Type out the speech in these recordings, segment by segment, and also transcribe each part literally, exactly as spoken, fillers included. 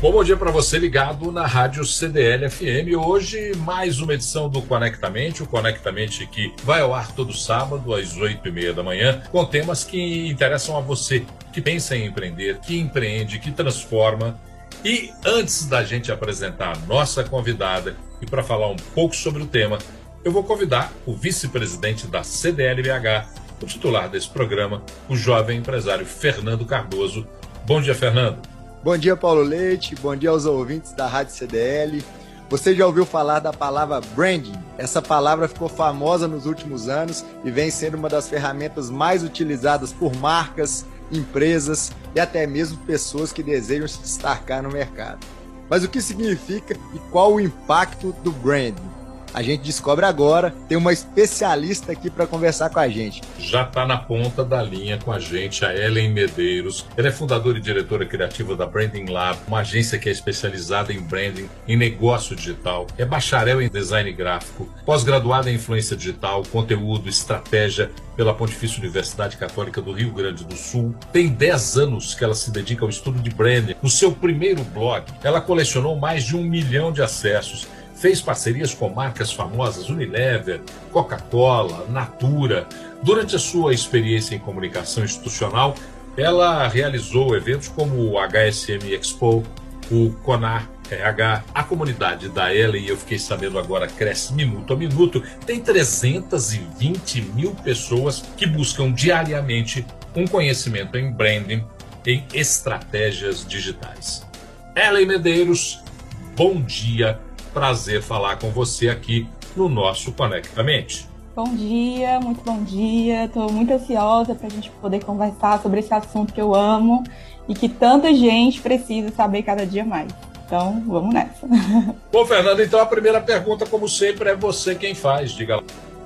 Bom, bom dia para você ligado na Rádio C D L F M. Hoje, mais uma edição do Conectamente, o Conectamente que vai ao ar todo sábado às oito e meia da manhã, com temas que interessam a você, que pensa em empreender, que empreende, que transforma. E antes da gente apresentar a nossa convidada e para falar um pouco sobre o tema, eu vou convidar o vice-presidente da C D L B H, o titular desse programa, o jovem empresário Fernando Cardoso. Bom dia, Fernando. Bom dia, Paulo Leite. Bom dia aos ouvintes da Rádio C D L. Você já ouviu falar da palavra branding? Essa palavra ficou famosa nos últimos anos e vem sendo uma das ferramentas mais utilizadas por marcas, empresas e até mesmo pessoas que desejam se destacar no mercado. Mas o que significa e qual o impacto do branding? A gente descobre agora, tem uma especialista aqui para conversar com a gente. Já está na ponta da linha com a gente, a Ellen Medeiros. Ela é fundadora e diretora criativa da Branding Lab, uma agência que é especializada em branding, em negócio digital. É bacharel em design gráfico, pós-graduada em influência digital, conteúdo, estratégia pela Pontifícia Universidade Católica do Rio Grande do Sul. Tem dez anos que ela se dedica ao estudo de branding. No seu primeiro blog, ela colecionou mais de um milhão de acessos. Fez parcerias com marcas famosas, Unilever, Coca-Cola, Natura. Durante a sua experiência em comunicação institucional, ela realizou eventos como o H S M Expo, o Conar R H, a comunidade da Ellen, e eu fiquei sabendo agora, cresce minuto a minuto, tem trezentas e vinte mil pessoas que buscam diariamente um conhecimento em branding, em estratégias digitais. Ellen Medeiros, bom dia. Prazer falar com você aqui no nosso Conectamente. Bom dia, muito bom dia. Estou muito ansiosa para a gente poder conversar sobre esse assunto que eu amo e que tanta gente precisa saber cada dia mais. Então, vamos nessa. Bom, Fernando, então a primeira pergunta, como sempre, é você quem faz. Diga lá.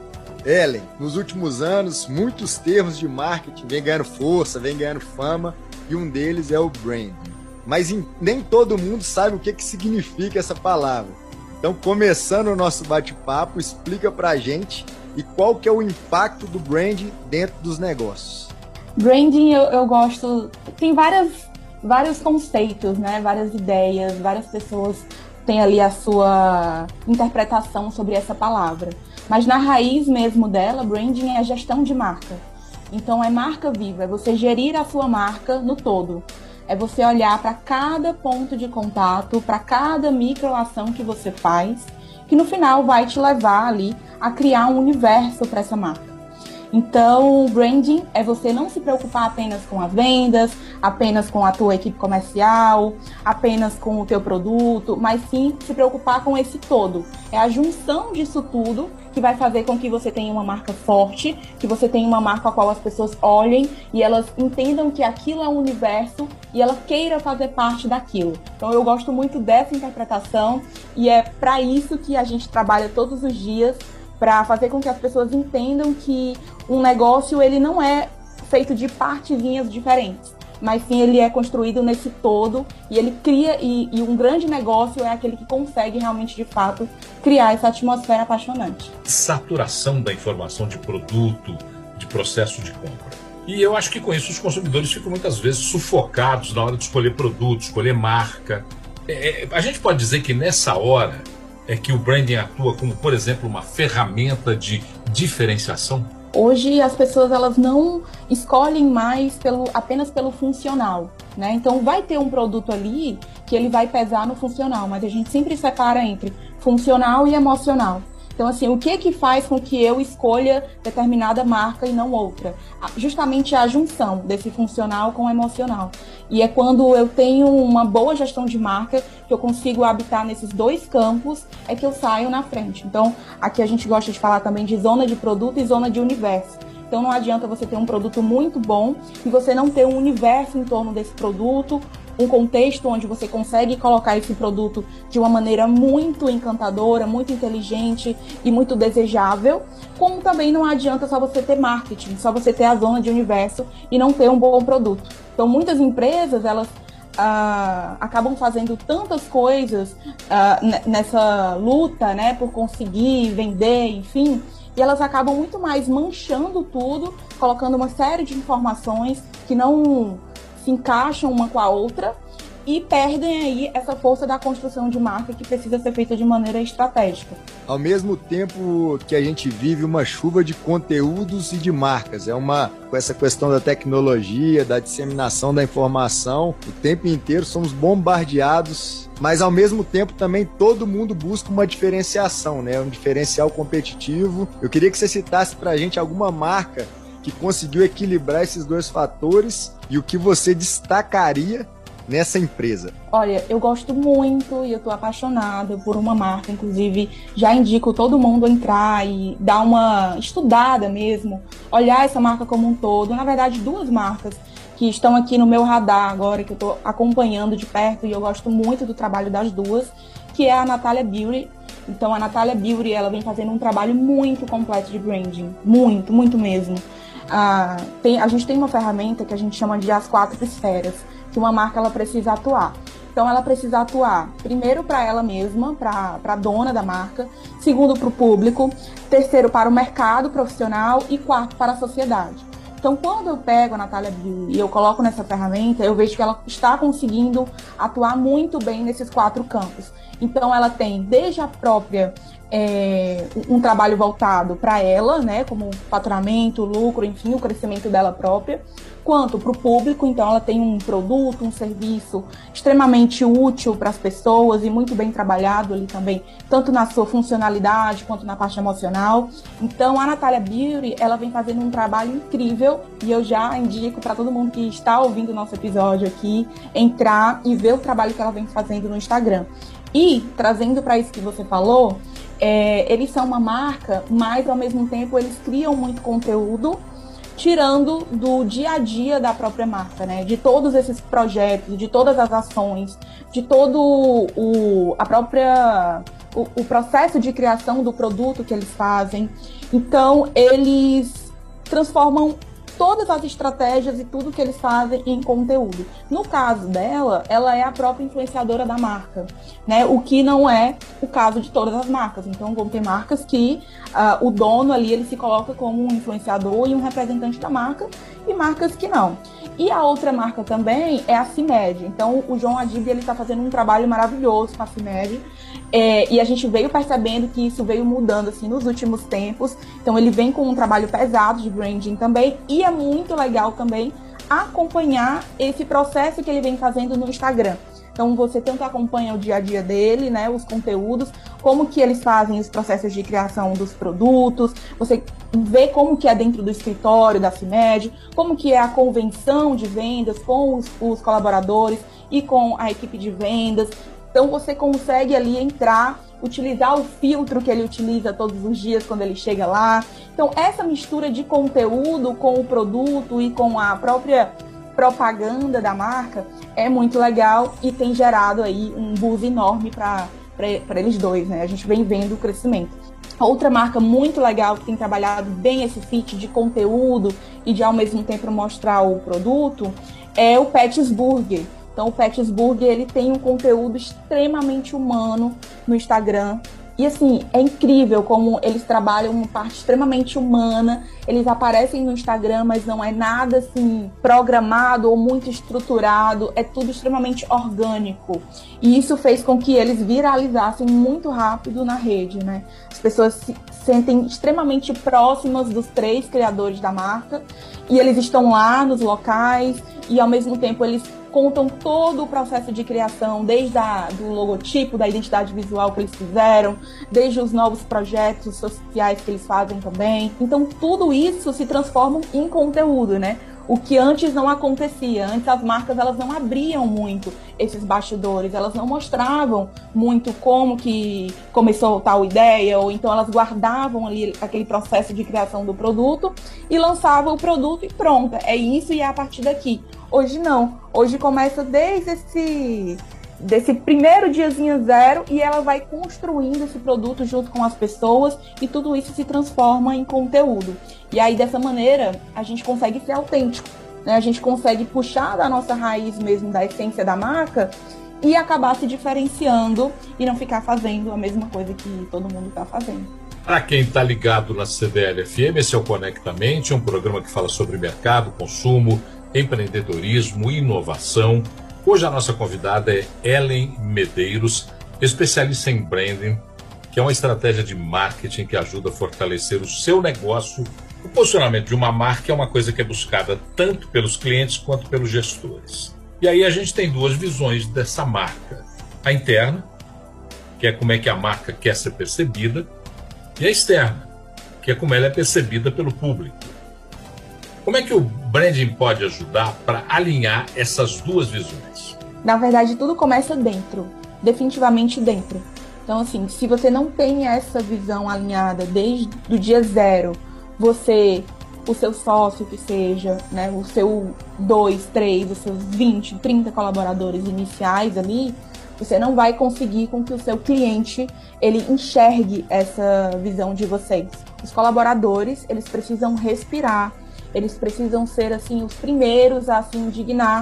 Ellen, nos últimos anos, muitos termos de marketing vêm ganhando força, vêm ganhando fama, e um deles é o branding. Mas nem todo mundo sabe o que, que significa essa palavra. Então, começando o nosso bate-papo, explica pra gente e qual que é o impacto do branding dentro dos negócios. Branding, eu, eu gosto... Tem várias, vários conceitos, né? Várias ideias, várias pessoas têm ali a sua interpretação sobre essa palavra. Mas na raiz mesmo dela, branding é a gestão de marca. Então, é marca viva, é você gerir a sua marca no todo. É você olhar para cada ponto de contato, para cada microação que você faz, que no final vai te levar ali a criar um universo para essa marca. Então, o branding é você não se preocupar apenas com as vendas, apenas com a tua equipe comercial, apenas com o teu produto, mas sim se preocupar com esse todo. É a junção disso tudo que vai fazer com que você tenha uma marca forte, que você tenha uma marca a qual as pessoas olhem e elas entendam que aquilo é um universo e ela queira fazer parte daquilo. Então, eu gosto muito dessa interpretação e é para isso que a gente trabalha todos os dias, para fazer com que as pessoas entendam que um negócio ele não é feito de partezinhas diferentes, mas sim ele é construído nesse todo e ele cria, e, e um grande negócio é aquele que consegue realmente, de fato, criar essa atmosfera apaixonante. Saturação da informação de produto, de processo de compra. E eu acho que com isso os consumidores ficam muitas vezes sufocados na hora de escolher produto, escolher marca. É, a gente pode dizer que nessa hora é que o branding atua como, por exemplo, uma ferramenta de diferenciação? Hoje as pessoas elas não escolhem mais pelo, apenas pelo funcional, né? Então vai ter um produto ali que ele vai pesar no funcional, mas a gente sempre separa entre funcional e emocional. Então, assim, o que que faz com que eu escolha determinada marca e não outra? Justamente a junção desse funcional com o emocional. E é quando eu tenho uma boa gestão de marca, que eu consigo habitar nesses dois campos, é que eu saio na frente. Então, aqui a gente gosta de falar também de zona de produto e zona de universo. Então não adianta você ter um produto muito bom e você não ter um universo em torno desse produto, um contexto onde você consegue colocar esse produto de uma maneira muito encantadora, muito inteligente e muito desejável, como também não adianta só você ter marketing, só você ter a zona de universo e não ter um bom produto. Então muitas empresas, elas ah, acabam fazendo tantas coisas ah, nessa luta, né, por conseguir vender, enfim, e elas acabam muito mais manchando tudo, colocando uma série de informações que não se encaixam uma com a outra e perdem aí essa força da construção de marca que precisa ser feita de maneira estratégica. Ao mesmo tempo que a gente vive uma chuva de conteúdos e de marcas, é uma, com essa questão da tecnologia, da disseminação da informação, o tempo inteiro somos bombardeados, mas ao mesmo tempo também todo mundo busca uma diferenciação, né? Um diferencial competitivo. Eu queria que você citasse pra gente alguma marca que conseguiu equilibrar esses dois fatores e o que você destacaria nessa empresa. Olha, eu gosto muito e eu tô apaixonada por uma marca, inclusive já indico todo mundo entrar e dar uma estudada mesmo, olhar essa marca como um todo. Na verdade, duas marcas que estão aqui no meu radar agora, que eu tô acompanhando de perto e eu gosto muito do trabalho das duas, que é a Natalia Beauty. Então, a Natalia Beauty, ela vem fazendo um trabalho muito completo de branding, muito, muito mesmo. Ah, tem, a gente tem uma ferramenta que a gente chama de as quatro esferas, que uma marca ela precisa atuar. Então, ela precisa atuar, primeiro, para ela mesma, para a dona da marca, segundo, para o público, terceiro, para o mercado profissional e quarto, para a sociedade. Então, quando eu pego a Natalia Beauty e eu coloco nessa ferramenta, eu vejo que ela está conseguindo atuar muito bem nesses quatro campos. Então, ela tem desde a própria, é, um trabalho voltado para ela, né, como faturamento, lucro, enfim, o crescimento dela própria, quanto para o público. Então, ela tem um produto, um serviço extremamente útil para as pessoas e muito bem trabalhado ali também, tanto na sua funcionalidade quanto na parte emocional. Então, a Natalia Beauty, ela vem fazendo um trabalho incrível e eu já indico para todo mundo que está ouvindo o nosso episódio aqui, entrar e ver o trabalho que ela vem fazendo no Instagram. E, trazendo para isso que você falou, é, eles são uma marca, mas ao mesmo tempo eles criam muito conteúdo, tirando do dia a dia da própria marca, né? De todos esses projetos, de todas as ações, de todo o, a própria, o, o processo de criação do produto que eles fazem. Então, eles transformam todas as estratégias e tudo que eles fazem em conteúdo. No caso dela, ela é a própria influenciadora da marca, né? O que não é o caso de todas as marcas. Então, vão ter marcas que uh, o dono ali, ele se coloca como um influenciador e um representante da marca, e marcas que não. E a outra marca também é a CIMED. Então, o João Adib, ele está fazendo um trabalho maravilhoso com a CIMED, é, e a gente veio percebendo que isso veio mudando assim, nos últimos tempos. Então, ele vem com um trabalho pesado de branding também, e é muito legal também acompanhar esse processo que ele vem fazendo no Instagram. Então, você tanto acompanha o dia a dia dele, né, os conteúdos, como que eles fazem os processos de criação dos produtos, você vê como que é dentro do escritório da CIMED, como que é a convenção de vendas com os, os colaboradores e com a equipe de vendas. Então, você consegue ali entrar, utilizar o filtro que ele utiliza todos os dias quando ele chega lá. Então, essa mistura de conteúdo com o produto e com a própria propaganda da marca é muito legal e tem gerado aí um buzz enorme para eles dois, né? A gente vem vendo o crescimento. Outra marca muito legal que tem trabalhado bem esse fit de conteúdo e de ao mesmo tempo mostrar o produto é o Pat's Burger. Então o Pat's Burger, ele tem um conteúdo extremamente humano no Instagram. E assim, é incrível como eles trabalham uma parte extremamente humana. Eles aparecem no Instagram, mas não é nada assim programado ou muito estruturado. É tudo extremamente orgânico. E isso fez com que eles viralizassem muito rápido na rede, né? As pessoas se sentem extremamente próximas dos três criadores da marca. E eles estão lá nos locais e ao mesmo tempo eles contam todo o processo de criação, desde a, do logotipo, da identidade visual que eles fizeram, desde os novos projetos sociais que eles fazem também. Então, tudo isso se transforma em conteúdo, né? O que antes não acontecia. Antes as marcas elas não abriam muito esses bastidores, elas não mostravam muito como que começou tal ideia, ou então elas guardavam ali aquele processo de criação do produto e lançavam o produto e pronto, é isso e é a partir daqui. Hoje não, hoje começa desde esse desse primeiro diazinho zero e ela vai construindo esse produto junto com as pessoas e tudo isso se transforma em conteúdo. E aí dessa maneira a gente consegue ser autêntico, né? A gente consegue puxar da nossa raiz mesmo, da essência da marca e acabar se diferenciando e não ficar fazendo a mesma coisa que todo mundo está fazendo. Para quem está ligado na C D L F M, esse é o Conectamente, um programa que fala sobre mercado, consumo, empreendedorismo, inovação. Hoje a nossa convidada é Ellen Medeiros, especialista em branding, que é uma estratégia de marketing que ajuda a fortalecer o seu negócio. O posicionamento de uma marca é uma coisa que é buscada tanto pelos clientes quanto pelos gestores. E aí a gente tem duas visões dessa marca. A interna, que é como é que a marca quer ser percebida, e a externa, que é como ela é percebida pelo público. Como é que o branding pode ajudar para alinhar essas duas visões? Na verdade, tudo começa dentro, definitivamente dentro. Então, assim, se você não tem essa visão alinhada desde o dia zero, você, o seu sócio que seja, né, o seu dois, três, os seus vinte, trinta colaboradores iniciais ali, você não vai conseguir com que o seu cliente ele enxergue essa visão de vocês. Os colaboradores, eles precisam respirar, eles precisam ser assim os primeiros a se indignar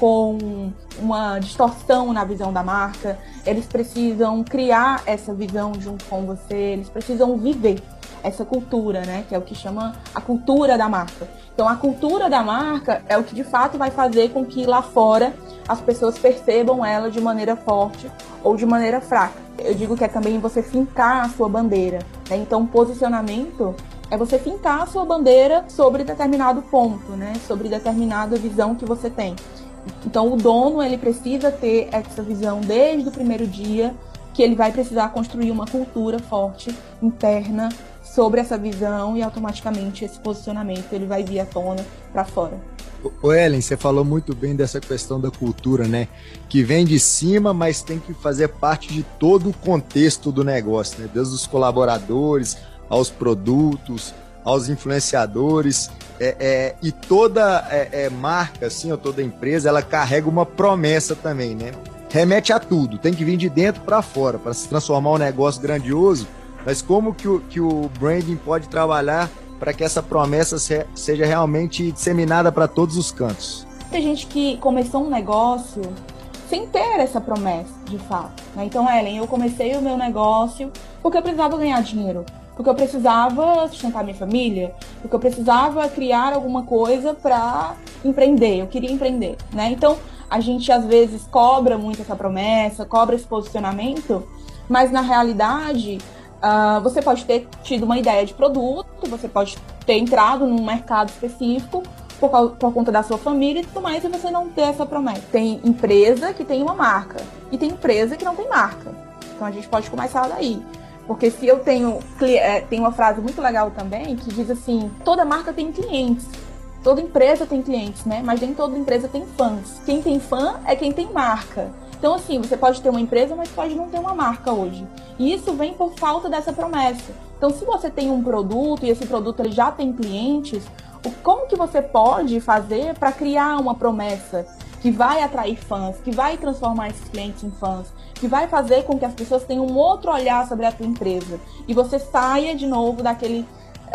com uma distorção na visão da marca, eles precisam criar essa visão junto com você, eles precisam viver essa cultura, né, que é o que chama a cultura da marca. Então, a cultura da marca é o que de fato vai fazer com que lá fora as pessoas percebam ela de maneira forte ou de maneira fraca. Eu digo que é também você fincar a sua bandeira, né? Então, posicionamento é você fincar a sua bandeira sobre determinado ponto, né? Sobre determinada visão que você tem. Então, o dono, ele precisa ter essa visão desde o primeiro dia, que ele vai precisar construir uma cultura forte, interna, sobre essa visão, e automaticamente esse posicionamento ele vai vir à tona para fora. Ô Ellen, você falou muito bem dessa questão da cultura, né? Que vem de cima, mas tem que fazer parte de todo o contexto do negócio, né? Desde os colaboradores, aos produtos, aos influenciadores, é, é, e toda é, é, marca, assim, ou toda empresa, ela carrega uma promessa também, né? Remete a tudo, tem que vir de dentro para fora, para se transformar um negócio grandioso. Mas como que o, que o branding pode trabalhar para que essa promessa se, seja realmente disseminada para todos os cantos? Tem gente que começou um negócio sem ter essa promessa, de fato, né? Então, Ellen, eu comecei o meu negócio porque eu precisava ganhar dinheiro, porque eu precisava sustentar minha família, porque eu precisava criar alguma coisa para empreender, eu queria empreender, né? Então, a gente às vezes cobra muito essa promessa, cobra esse posicionamento, mas na realidade... Uh, você pode ter tido uma ideia de produto, você pode ter entrado num mercado específico por, por conta da sua família e tudo mais, e você não ter essa promessa. Tem empresa que tem uma marca e tem empresa que não tem marca. Então a gente pode começar daí. Porque se eu tenho... Tem uma frase muito legal também que diz assim, toda marca tem clientes, toda empresa tem clientes, né? Mas nem toda empresa tem fãs. Quem tem fã é quem tem marca. Então, assim, você pode ter uma empresa, mas pode não ter uma marca hoje. E isso vem por falta dessa promessa. Então, se você tem um produto e esse produto ele já tem clientes, como que você pode fazer para criar uma promessa que vai atrair fãs, que vai transformar esses clientes em fãs, que vai fazer com que as pessoas tenham um outro olhar sobre a tua empresa e você saia de novo daquele...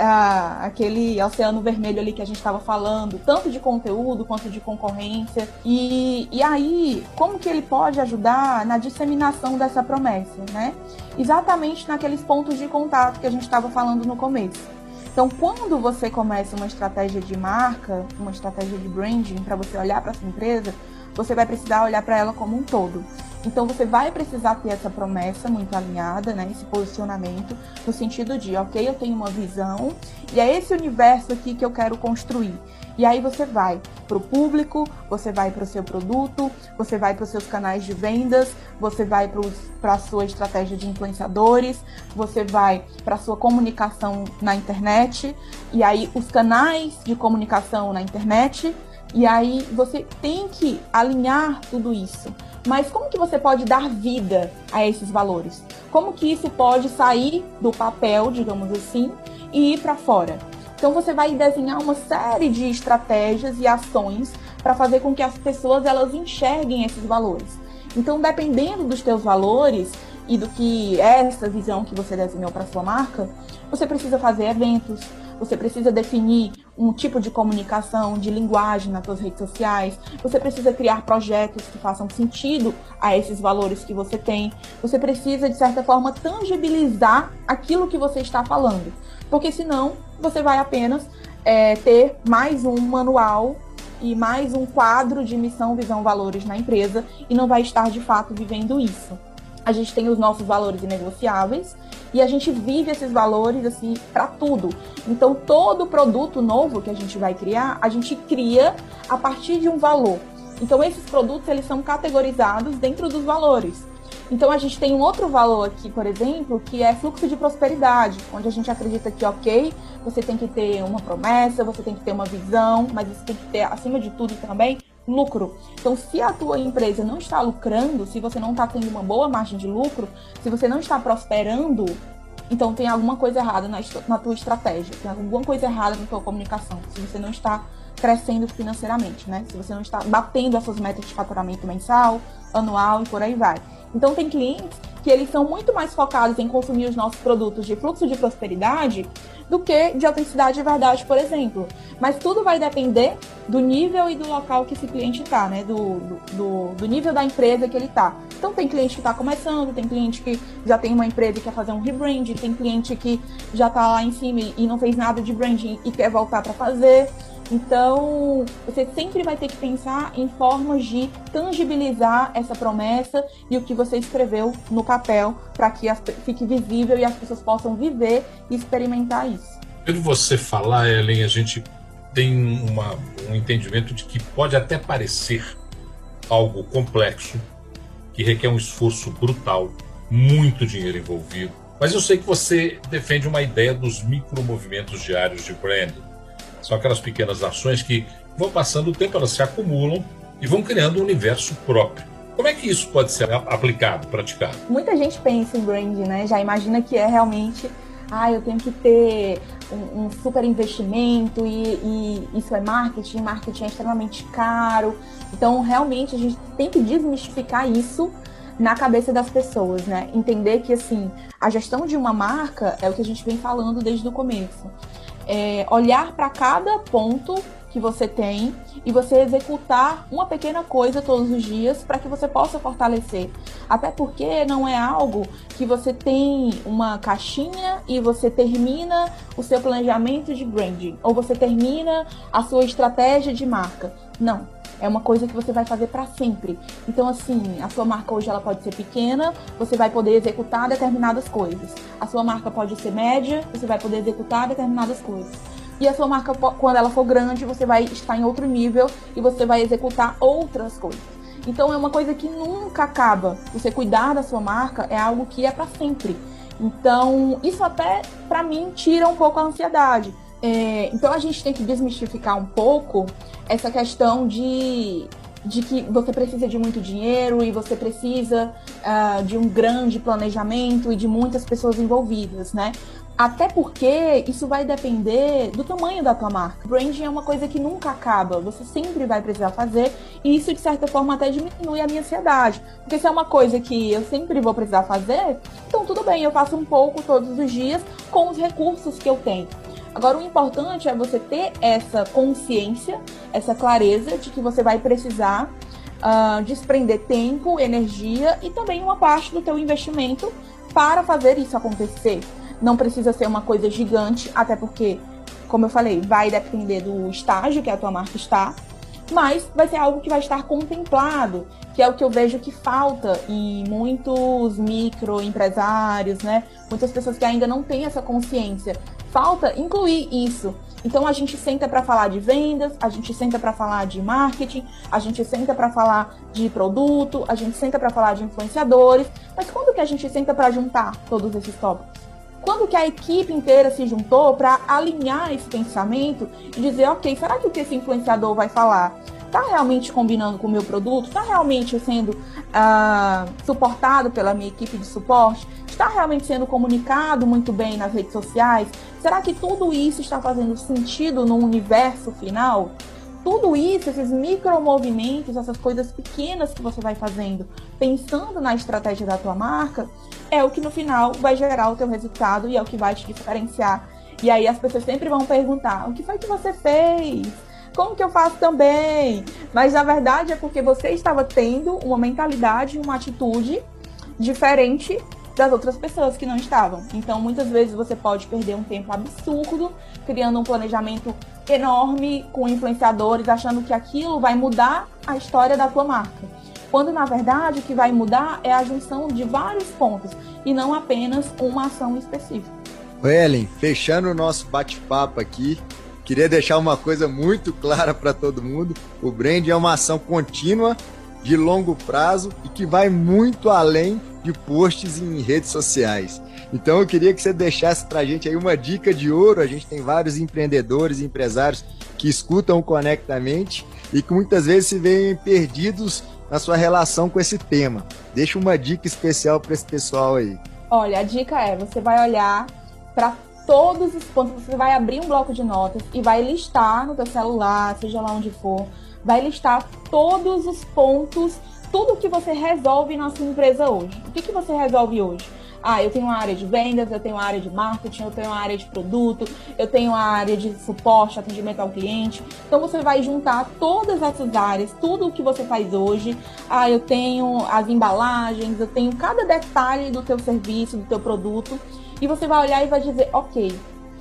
Ah, aquele oceano vermelho ali que a gente estava falando, tanto de conteúdo quanto de concorrência. E, e aí, como que ele pode ajudar na disseminação dessa promessa, né? Exatamente naqueles pontos de contato que a gente estava falando no começo. Então, quando você começa uma estratégia de marca, uma estratégia de branding, para você olhar para sua empresa, você vai precisar olhar para ela como um todo. Então, você vai precisar ter essa promessa muito alinhada, né, esse posicionamento, no sentido de, ok, eu tenho uma visão e é esse universo aqui que eu quero construir. E aí você vai para o público, você vai para o seu produto, você vai para os seus canais de vendas, você vai para a sua estratégia de influenciadores, você vai para a sua comunicação na internet, e aí os canais de comunicação na internet, e aí você tem que alinhar tudo isso. Mas como que você pode dar vida a esses valores? Como que isso pode sair do papel, digamos assim, e ir para fora? Então você vai desenhar uma série de estratégias e ações para fazer com que as pessoas elas enxerguem esses valores. Então, dependendo dos teus valores e do que é essa visão que você desenhou para sua marca, você precisa fazer eventos, você precisa definir um tipo de comunicação, de linguagem nas suas redes sociais, você precisa criar projetos que façam sentido a esses valores que você tem, você precisa, de certa forma, tangibilizar aquilo que você está falando, porque senão você vai apenas é, ter mais um manual e mais um quadro de missão, visão, valores na empresa e não vai estar de fato vivendo isso. A gente tem os nossos valores inegociáveis e a gente vive esses valores assim para tudo. Então todo produto novo que a gente vai criar, a gente cria a partir de um valor. Então esses produtos eles são categorizados dentro dos valores. Então a gente tem um outro valor aqui, por exemplo, que é fluxo de prosperidade, onde a gente acredita que, ok, você tem que ter uma promessa, você tem que ter uma visão, mas você tem que ter, acima de tudo também, lucro. Então, se a tua empresa não está lucrando, se você não está tendo uma boa margem de lucro, se você não está prosperando, então tem alguma coisa errada na, na tua estratégia, tem alguma coisa errada na tua comunicação, se você não está crescendo financeiramente, né? Se você não está batendo as suas metas de faturamento mensal, anual e por aí vai. Então, tem clientes que eles são muito mais focados em consumir os nossos produtos de fluxo de prosperidade do que de autenticidade e verdade, por exemplo. Mas tudo vai depender do nível e do local que esse cliente está, né? Do, do, do nível da empresa que ele está. Então, tem cliente que está começando, tem cliente que já tem uma empresa e quer fazer um rebranding, tem cliente que já está lá em cima e não fez nada de branding e quer voltar para fazer. Então, você sempre vai ter que pensar em formas de tangibilizar essa promessa e o que você escreveu no papel para que fique visível e as pessoas possam viver e experimentar isso. Pelo você falar, Ellen, a gente tem uma, um entendimento de que pode até parecer algo complexo, que requer um esforço brutal, muito dinheiro envolvido, mas eu sei que você defende uma ideia dos micromovimentos diários de branding. São aquelas pequenas ações que vão passando o tempo, elas se acumulam e vão criando um universo próprio. Como é que isso pode ser aplicado, praticado? Muita gente pensa em branding, né? Já imagina que é realmente, ah, eu tenho que ter um, um super investimento e, e isso é marketing, marketing é extremamente caro. Então, realmente, a gente tem que desmistificar isso na cabeça das pessoas, né? Entender que, assim, a gestão de uma marca é o que a gente vem falando desde o começo. É olhar para cada ponto que você tem e você executar uma pequena coisa todos os dias para que você possa fortalecer. Até porque não é algo que você tem uma caixinha e você termina o seu planejamento de branding ou você termina a sua estratégia de marca. Não. É uma coisa que você vai fazer para sempre. Então, assim, a sua marca hoje ela pode ser pequena, você vai poder executar determinadas coisas. A sua marca pode ser média, você vai poder executar determinadas coisas. E a sua marca, quando ela for grande, você vai estar em outro nível e você vai executar outras coisas. Então, é uma coisa que nunca acaba. Você cuidar da sua marca é algo que é para sempre. Então, isso até, para mim, tira um pouco a ansiedade. É, então, a gente tem que desmistificar um pouco essa questão de, de que você precisa de muito dinheiro e você precisa uh, de um grande planejamento e de muitas pessoas envolvidas, né? Até porque isso vai depender do tamanho da tua marca. Branding é uma coisa que nunca acaba, você sempre vai precisar fazer e isso, de certa forma, até diminui a minha ansiedade. Porque se é uma coisa que eu sempre vou precisar fazer, então tudo bem, eu faço um pouco todos os dias com os recursos que eu tenho. Agora, o importante é você ter essa consciência, essa clareza de que você vai precisar uh, desprender tempo, energia e também uma parte do teu investimento para fazer isso acontecer. Não precisa ser uma coisa gigante, até porque, como eu falei, vai depender do estágio que a tua marca está, mas vai ser algo que vai estar contemplado, que é o que eu vejo que falta em muitos microempresários, né? Muitas pessoas que ainda não têm essa consciência. Falta incluir isso. Então a gente senta para falar de vendas, a gente senta para falar de marketing, a gente senta para falar de produto, a gente senta para falar de influenciadores, mas quando que a gente senta para juntar todos esses tópicos? Quando que a equipe inteira se juntou para alinhar esse pensamento e dizer, ok, será que o que esse influenciador vai falar está realmente combinando com o meu produto? Está realmente sendo uh, suportado pela minha equipe de suporte? Está realmente sendo comunicado muito bem nas redes sociais? Será que tudo isso está fazendo sentido no universo final? Tudo isso, esses micromovimentos, essas coisas pequenas que você vai fazendo, pensando na estratégia da tua marca, é o que no final vai gerar o teu resultado e é o que vai te diferenciar. E aí as pessoas sempre vão perguntar, o que foi que você fez? Como que eu faço também? Mas na verdade é porque você estava tendo uma mentalidade, uma atitude diferente das outras pessoas que não estavam. Então, muitas vezes você pode perder um tempo absurdo criando um planejamento enorme com influenciadores, achando que aquilo vai mudar a história da tua marca. Quando, na verdade, o que vai mudar é a junção de vários pontos e não apenas uma ação específica. Ellen, fechando o nosso bate-papo aqui, queria deixar uma coisa muito clara para todo mundo. O branding é uma ação contínua, de longo prazo e que vai muito além de posts em redes sociais. Então eu queria que você deixasse para a gente aí uma dica de ouro. A gente tem vários empreendedores e empresários que escutam o Conectamente e que muitas vezes se veem perdidos na sua relação com esse tema. Deixa uma dica especial para esse pessoal aí. Olha, a dica é, você vai olhar para todos os pontos, você vai abrir um bloco de notas e vai listar no teu celular, seja lá onde for, vai listar todos os pontos, tudo que você resolve na sua empresa hoje. O que, que você resolve hoje? Ah, eu tenho uma área de vendas, eu tenho uma área de marketing, eu tenho uma área de produto, eu tenho uma área de suporte, atendimento ao cliente. Então você vai juntar todas essas áreas, tudo o que você faz hoje. Ah, eu tenho as embalagens, eu tenho cada detalhe do teu serviço, do teu produto. E você vai olhar e vai dizer, ok,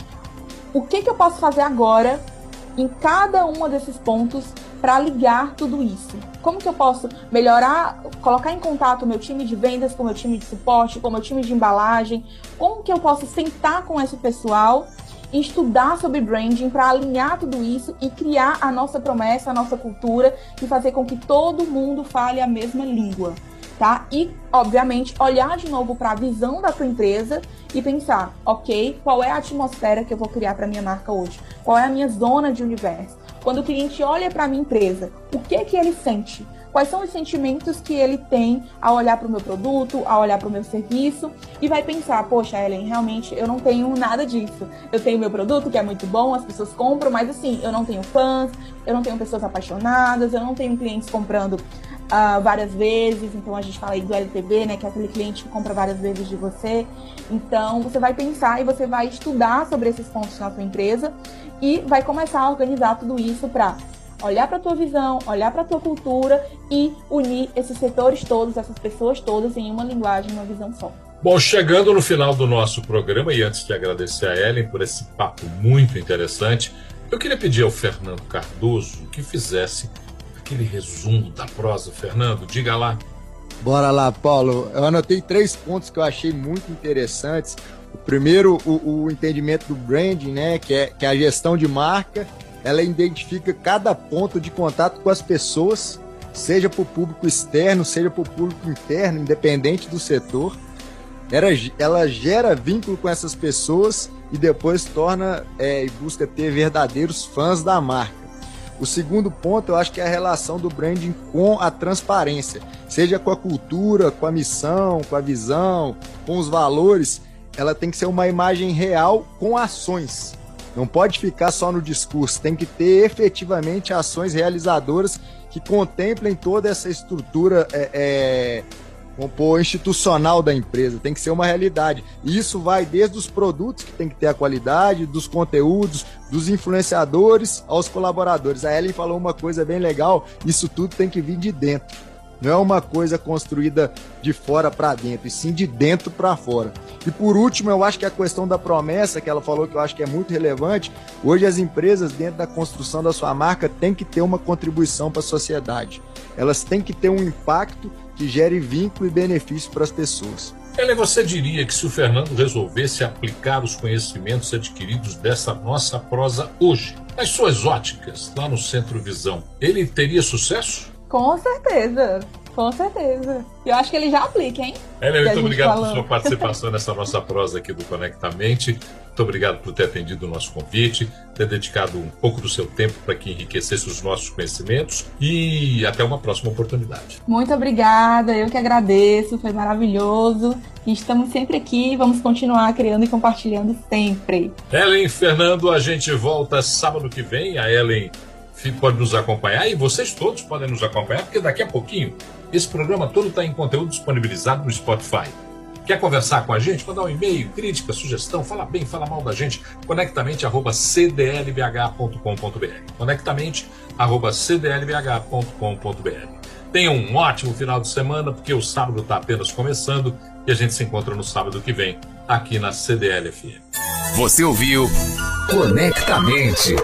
o que, que eu posso fazer agora em cada um desses pontos para ligar tudo isso? Como que eu posso melhorar, colocar em contato o meu time de vendas com o meu time de suporte, com o meu time de embalagem? Como que eu posso sentar com esse pessoal e estudar sobre branding para alinhar tudo isso e criar a nossa promessa, a nossa cultura e fazer com que todo mundo fale a mesma língua, tá? E, obviamente, olhar de novo para a visão da tua empresa e pensar, ok, qual é a atmosfera que eu vou criar para minha marca hoje? Qual é a minha zona de universo? Quando o cliente olha para a minha empresa, o que que ele sente? Quais são os sentimentos que ele tem ao olhar para o meu produto, ao olhar para o meu serviço e vai pensar, poxa, Ellen, realmente eu não tenho nada disso. Eu tenho meu produto que é muito bom, as pessoas compram, mas assim, eu não tenho fãs, eu não tenho pessoas apaixonadas, eu não tenho clientes comprando Uh, várias vezes, então a gente fala aí do L T V, né, que é aquele cliente que compra várias vezes de você. Então você vai pensar e você vai estudar sobre esses pontos na sua empresa e vai começar a organizar tudo isso para olhar para a tua visão, olhar para a tua cultura e unir esses setores todos, essas pessoas todas em uma linguagem, uma visão só. Bom, chegando no final do nosso programa e antes de agradecer a Ellen por esse papo muito interessante, eu queria pedir ao Fernando Cardoso que fizesse aquele resumo da prosa. Fernando, diga lá. Bora lá, Paulo. Eu anotei três pontos que eu achei muito interessantes. O primeiro, o, o entendimento do branding, né, que é, que é a gestão de marca. Ela identifica cada ponto de contato com as pessoas, seja para o público externo, seja para o público interno, independente do setor. Ela, ela gera vínculo com essas pessoas e depois torna é, e busca ter verdadeiros fãs da marca. O segundo ponto, eu acho que é a relação do branding com a transparência, seja com a cultura, com a missão, com a visão, com os valores. Ela tem que ser uma imagem real com ações. Não pode ficar só no discurso, tem que ter efetivamente ações realizadoras que contemplem toda essa estrutura é, é, vamos pôr, institucional da empresa, tem que ser uma realidade. E isso vai desde os produtos, que tem que ter a qualidade, dos conteúdos, dos influenciadores aos colaboradores. A Ellen falou uma coisa bem legal, isso tudo tem que vir de dentro. Não é uma coisa construída de fora para dentro, e sim de dentro para fora. E por último, eu acho que a questão da promessa, que ela falou que eu acho que é muito relevante, hoje as empresas, dentro da construção da sua marca, têm que ter uma contribuição para a sociedade. Elas têm que ter um impacto que gere vínculo e benefício para as pessoas. Ellen, você diria que se o Fernando resolvesse aplicar os conhecimentos adquiridos dessa nossa prosa hoje, nas suas óticas, lá no Centro Visão, ele teria sucesso? Com certeza, com certeza. Eu acho que ele já aplica, hein? Ellen, muito obrigado falou. por sua participação nessa nossa prosa aqui do Conectamente. Muito obrigado por ter atendido o nosso convite, ter dedicado um pouco do seu tempo para que enriquecesse os nossos conhecimentos e até uma próxima oportunidade. Muito obrigada, eu que agradeço, foi maravilhoso. E estamos sempre aqui, vamos continuar criando e compartilhando sempre. Ellen, Fernando, a gente volta sábado que vem. A Ellen pode nos acompanhar e vocês todos podem nos acompanhar, porque daqui a pouquinho esse programa todo está em conteúdo disponibilizado no Spotify. Quer conversar com a gente? Mandar um e-mail, crítica, sugestão, fala bem, fala mal da gente, conectamente arroba c d l b h ponto com ponto b r. Conectamente arroba c d l b h ponto com ponto b r. Tenha um ótimo final de semana, porque o sábado está apenas começando e a gente se encontra no sábado que vem, aqui na C D L F M. Você ouviu Conectamente.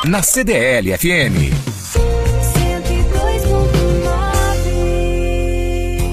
Na C D L F M.